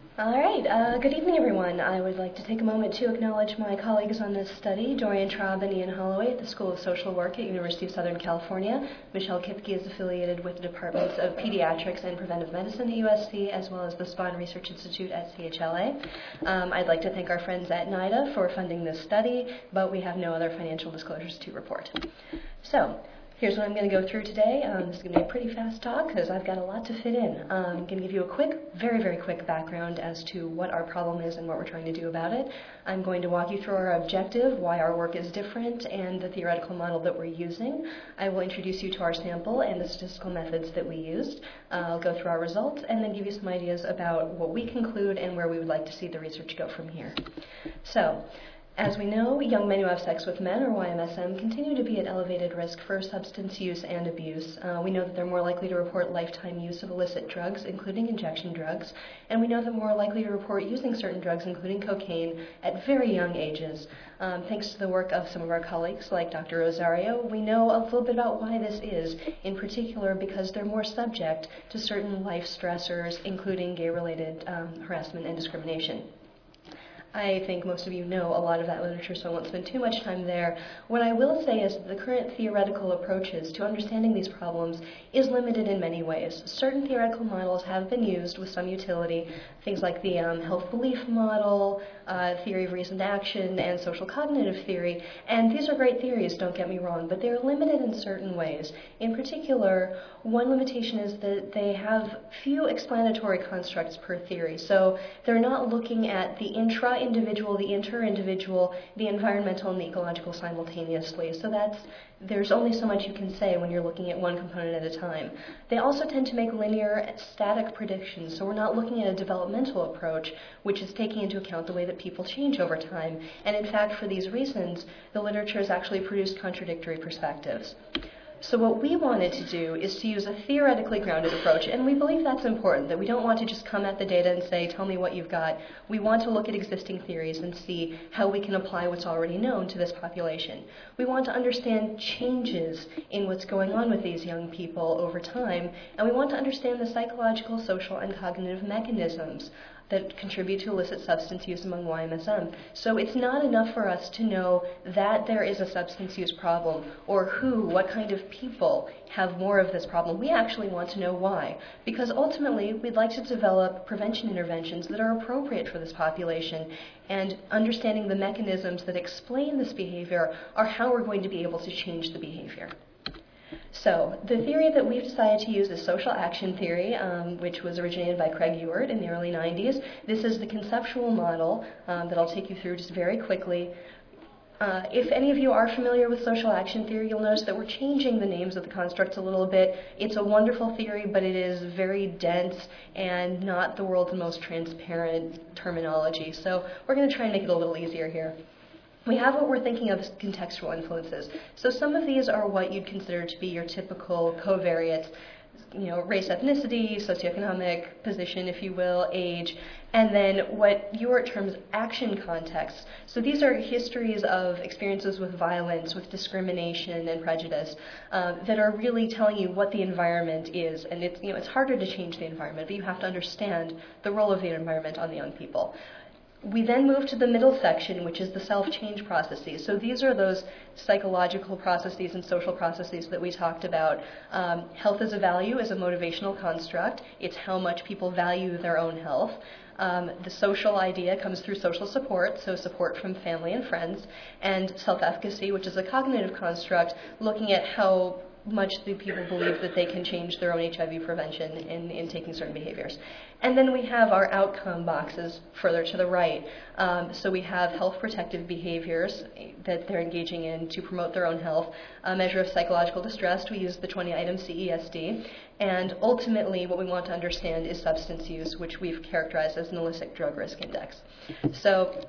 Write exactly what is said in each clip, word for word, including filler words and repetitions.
All right, uh, good evening, everyone. I would like to take a moment to acknowledge my colleagues on this study, Dorian Traub and Ian Holloway at the School of Social Work at University of Southern California. Michelle Kipke is affiliated with the Departments of Pediatrics and Preventive Medicine at U S C, as well as the Spahn Research Institute at C H L A. Um, I'd like to thank our friends at NIDA for funding this study, but we have no other financial disclosures to report. So, here's what I'm going to go through today. Um, this is going to be a pretty fast talk because I've got a lot to fit in. Um, I'm going to give you a quick, very, very quick background as to what our problem is and what we're trying to do about it. I'm going to walk you through our objective, why our work is different, and the theoretical model that we're using. I will introduce you to our sample and the statistical methods that we used. Uh, I'll go through our results and then give you some ideas about what we conclude and where we would like to see the research go from here. So, as we know, young men who have sex with men, or Y M S M, continue to be at elevated risk for substance use and abuse. Uh, we know that they're more likely to report lifetime use of illicit drugs, including injection drugs, and we know they're more likely to report using certain drugs, including cocaine, at very young ages. Um, thanks to the work of some of our colleagues, like Doctor Rosario, we know a little bit about why this is, in particular because they're more subject to certain life stressors, including gay-related um, harassment and discrimination. I think most of you know a lot of that literature, so I won't spend too much time there. What I will say is that the current theoretical approaches to understanding these problems is limited in many ways. Certain theoretical models have been used with some utility, things like the um, health belief model, uh, theory of reasoned action, and social cognitive theory. And these are great theories, don't get me wrong, but they're limited in certain ways. In particular, one limitation is that they have few explanatory constructs per theory. So they're not looking at the intra-individual, the inter-individual, the environmental, and the ecological simultaneously. So that's there's only so much you can say when you're looking at one component at a time. They also tend to make linear, static predictions, so we're not looking at a developmental approach, which is taking into account the way that people change over time. And in fact, for these reasons, the literature has actually produced contradictory perspectives. So what we wanted to do is to use a theoretically grounded approach, and we believe that's important, that we don't want to just come at the data and say, tell me what you've got. We want to look at existing theories and see how we can apply what's already known to this population. We want to understand changes in what's going on with these young people over time, and we want to understand the psychological, social, and cognitive mechanisms that contribute to illicit substance use among Y M S M. So it's not enough for us to know that there is a substance use problem or who, what kind of people have more of this problem. We actually want to know why, because ultimately we'd like to develop prevention interventions that are appropriate for this population, and understanding the mechanisms that explain this behavior are how we're going to be able to change the behavior. So the theory that we've decided to use is social action theory, um, which was originated by Craig Ewart in the early nineties. This is the conceptual model um, that I'll take you through just very quickly. Uh, if any of you are familiar with social action theory, you'll notice that we're changing the names of the constructs a little bit. It's a wonderful theory, but it is very dense and not the world's most transparent terminology. So we're going to try and make it a little easier here. We have what we're thinking of as contextual influences. So some of these are what you'd consider to be your typical covariates, you know, race, ethnicity, socioeconomic position, if you will, age, and then what Ewart terms action contexts. So these are histories of experiences with violence, with discrimination and prejudice um, that are really telling you what the environment is. And it's, you know, it's harder to change the environment, but you have to understand the role of the environment on the young people. We then move to the middle section, which is the self-change processes. So these are those psychological processes and social processes that we talked about. Um, health as a value is a motivational construct. It's how much people value their own health. Um, the social idea comes through social support, so support from family and friends. And self-efficacy, which is a cognitive construct, looking at how much the people believe that they can change their own H I V prevention in, in taking certain behaviors. And then we have our outcome boxes further to the right. Um, so we have health protective behaviors that they're engaging in to promote their own health. A measure of psychological distress, we use the twenty item C E S D. And ultimately what we want to understand is substance use, which we've characterized as an illicit drug risk index. So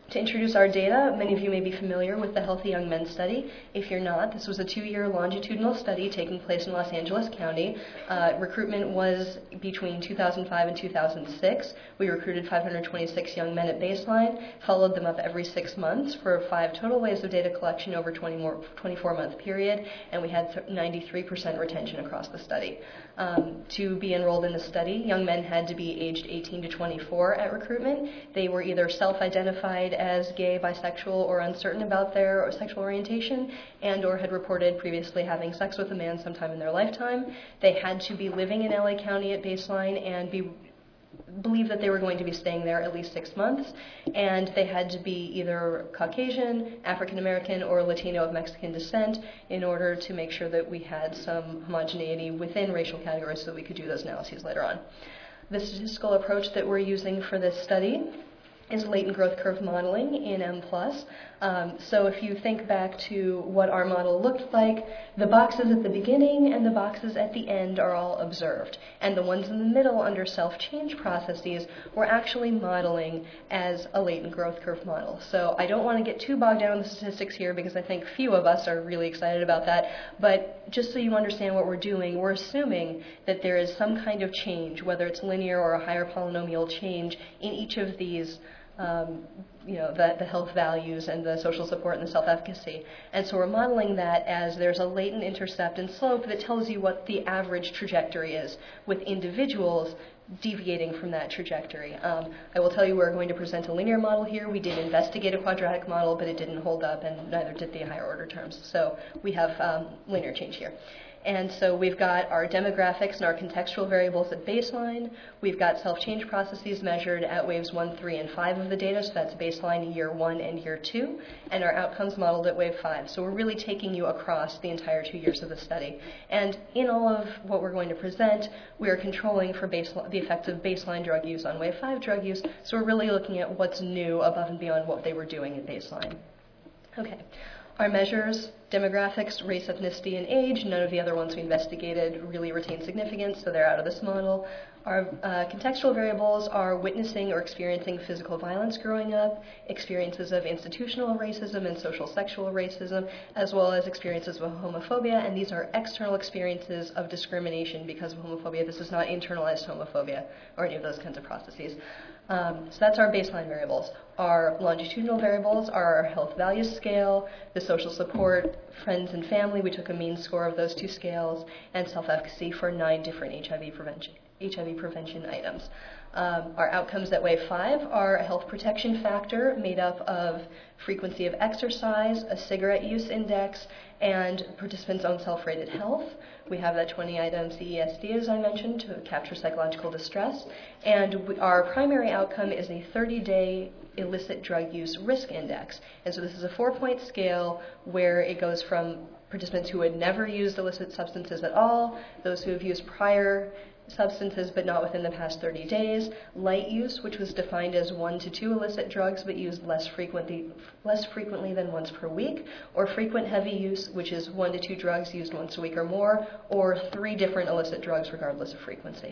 To introduce our data, many of you may be familiar with the Healthy Young Men study. If you're not, this was a two-year longitudinal study taking place in Los Angeles County. Uh, recruitment was between two thousand five and two thousand six. We recruited five hundred twenty-six young men at baseline, followed them up every six months for five total waves of data collection over a twenty-four month period, and we had ninety-three percent retention across the study. Um, to be enrolled in the study, young men had to be aged eighteen to twenty-four at recruitment. They were either self-identified as gay, bisexual, or uncertain about their sexual orientation, and or had reported previously having sex with a man sometime in their lifetime. They had to be living in L A County at baseline and be believe that they were going to be staying there at least six months, and they had to be either Caucasian, African American, or Latino of Mexican descent in order to make sure that we had some homogeneity within racial categories so that we could do those analyses later on. The statistical approach that we're using for this study is latent growth curve modeling in M plus. Um, so if you think back to what our model looked like, the boxes at the beginning and the boxes at the end are all observed. And the ones in the middle under self-change processes we're actually modeling as a latent growth curve model. So I don't want to get too bogged down in the statistics here because I think few of us are really excited about that. But just so you understand what we're doing, we're assuming that there is some kind of change, whether it's linear or a higher polynomial change in each of these Um, you know, the, the health values and the social support and the self-efficacy. And so we're modeling that as there's a latent intercept and slope that tells you what the average trajectory is, with individuals deviating from that trajectory. Um, I will tell you we're going to present a linear model here. We did investigate a quadratic model, but it didn't hold up, and neither did the higher order terms. So we have um, linear change here. And so we've got our demographics and our contextual variables at baseline. We've got self-change processes measured at waves one, three, and five of the data, so that's baseline, year one, and year two, and our outcomes modeled at wave five. So we're really taking you across the entire two years of the study. And in all of what we're going to present, we are controlling for baseline, the effects of baseline drug use on wave five drug use, so we're really looking at what's new above and beyond what they were doing at baseline. Okay. Our measures, demographics, race, ethnicity, and age, none of the other ones we investigated really retain significance, so they're out of this model. Our uh, contextual variables are witnessing or experiencing physical violence growing up, experiences of institutional racism and social sexual racism, as well as experiences of homophobia, and these are external experiences of discrimination because of homophobia. This is not internalized homophobia or any of those kinds of processes. Um, so that's our baseline variables. Our longitudinal variables are our health values scale, the social support, friends and family, we took a mean score of those two scales, and self-efficacy for nine different H I V prevention, H I V prevention items. Um, our outcomes at wave five are a health protection factor made up of frequency of exercise, a cigarette use index, and participants' own self-rated health. We have that twenty item C E S D, as I mentioned, to capture psychological distress. And we, our primary outcome is a thirty day illicit drug use risk index. And so this is a four-point scale where it goes from participants who had never used illicit substances at all, those who have used prior substances but not within the past thirty days, light use, which was defined as one to two illicit drugs but used less frequently, less frequently than once per week, or frequent heavy use, which is one to two drugs used once a week or more, or three different illicit drugs regardless of frequency.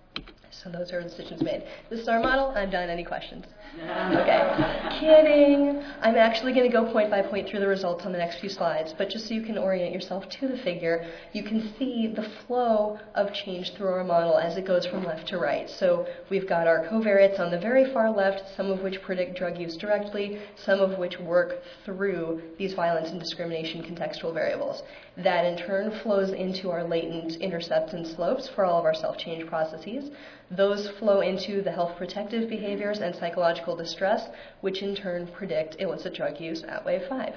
So those are the decisions made. This is our model. I'm done. Any questions? Okay. Kidding. I'm actually going to go point by point through the results on the next few slides, but just so you can orient yourself to the figure, you can see the flow of change through our model as it goes from left to right. So we've got our covariates on the very far left, some of which predict drug use directly, some of which work through these violence and discrimination contextual variables. That in turn flows into our latent intercepts and slopes for all of our self-change processes. Those flow into the health protective behaviors and psychological distress, which in turn predict illicit drug use at wave five.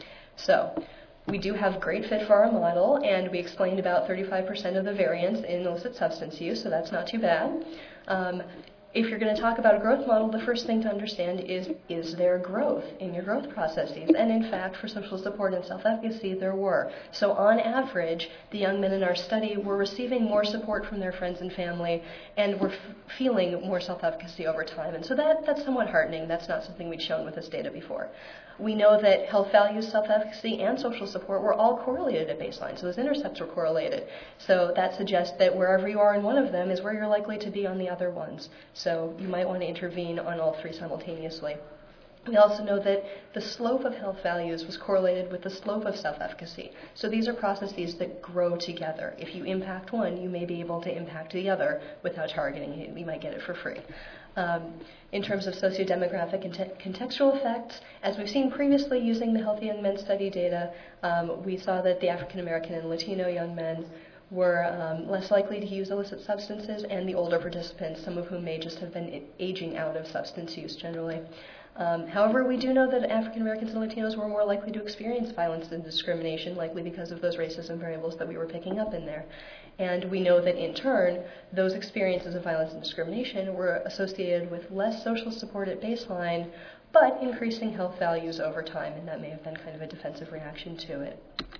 So we do have great fit for our model, and we explained about thirty-five percent of the variance in illicit substance use, so that's not too bad. Um, If you're going to talk about a growth model, the first thing to understand is, is there growth in your growth processes? And in fact, for social support and self-efficacy, there were. So on average, the young men in our study were receiving more support from their friends and family, and were f- feeling more self-efficacy over time. And so that, that's somewhat heartening. That's not something we'd shown with this data before. We know that health values, self-efficacy, and social support were all correlated at baseline, so those intercepts were correlated. So that suggests that wherever you are in one of them is where you're likely to be on the other ones. So you might want to intervene on all three simultaneously. We also know that the slope of health values was correlated with the slope of self-efficacy. So these are processes that grow together. If you impact one, you may be able to impact the other without targeting it. You might get it for free. Um, in terms of sociodemographic and contextual effects, as we've seen previously using the Healthy Young Men study data, um, we saw that the African American and Latino young men were um, less likely to use illicit substances, and the older participants, some of whom may just have been aging out of substance use generally. Um, however, we do know that African Americans and Latinos were more likely to experience violence and discrimination, likely because of those racism variables that we were picking up in there. And we know that in turn, those experiences of violence and discrimination were associated with less social support at baseline, but increasing health values over time, and that may have been kind of a defensive reaction to it.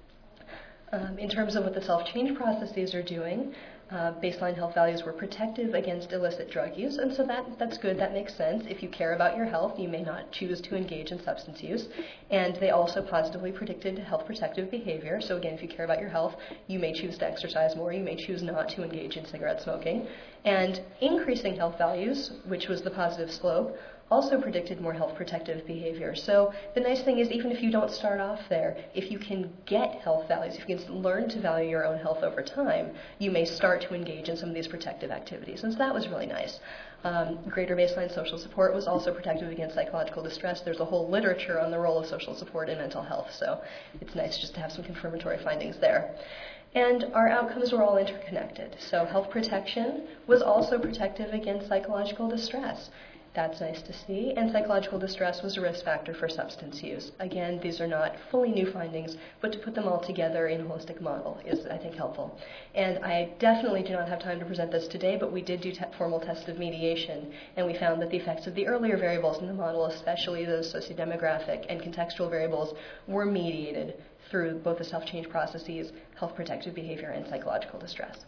Um, in terms of what the self-change processes are doing, uh, baseline health values were protective against illicit drug use, and so that, that's good, that makes sense. If you care about your health, you may not choose to engage in substance use. And they also positively predicted health protective behavior. So again, if you care about your health, you may choose to exercise more, you may choose not to engage in cigarette smoking. And increasing health values, which was the positive slope, also predicted more health protective behavior. So the nice thing is, even if you don't start off there, if you can get health values, if you can learn to value your own health over time, you may start to engage in some of these protective activities. And so that was really nice. Um, greater baseline social support was also protective against psychological distress. There's a whole literature on the role of social support in mental health, so it's nice just to have some confirmatory findings there. And our outcomes were all interconnected. So health protection was also protective against psychological distress. That's nice to see. And psychological distress was a risk factor for substance use. Again, these are not fully new findings, but to put them all together in a holistic model is, I think, helpful. And I definitely do not have time to present this today, but we did do te- formal tests of mediation, and we found that the effects of the earlier variables in the model, especially those sociodemographic and contextual variables, were mediated through both the self-change processes, health protective behavior, and psychological distress.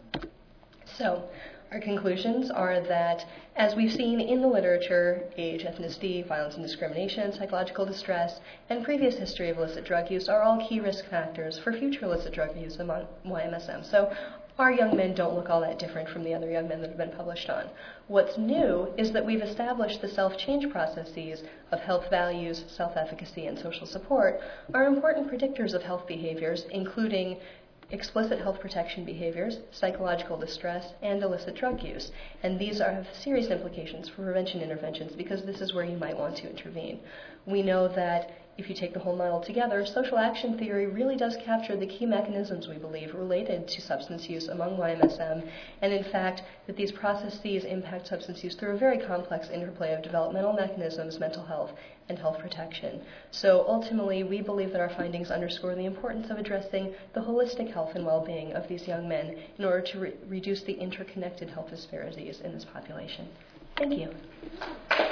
So, our conclusions are that, as we've seen in the literature, age, ethnicity, violence and discrimination, psychological distress, and previous history of illicit drug use are all key risk factors for future illicit drug use among Y M S M. So our young men don't look all that different from the other young men that have been published on. What's new is that we've established the self-change processes of health values, self-efficacy, and social support are important predictors of health behaviors, including explicit health protection behaviors, psychological distress, and illicit drug use. And these are, have serious implications for prevention interventions because this is where you might want to intervene. We know that if you take the whole model together, social action theory really does capture the key mechanisms, we believe, related to substance use among Y M S M, and in fact, that these processes impact substance use through a very complex interplay of developmental mechanisms, mental health, and health protection. So ultimately, we believe that our findings underscore the importance of addressing the holistic health and well-being of these young men in order to re- reduce the interconnected health disparities in this population. Thank you.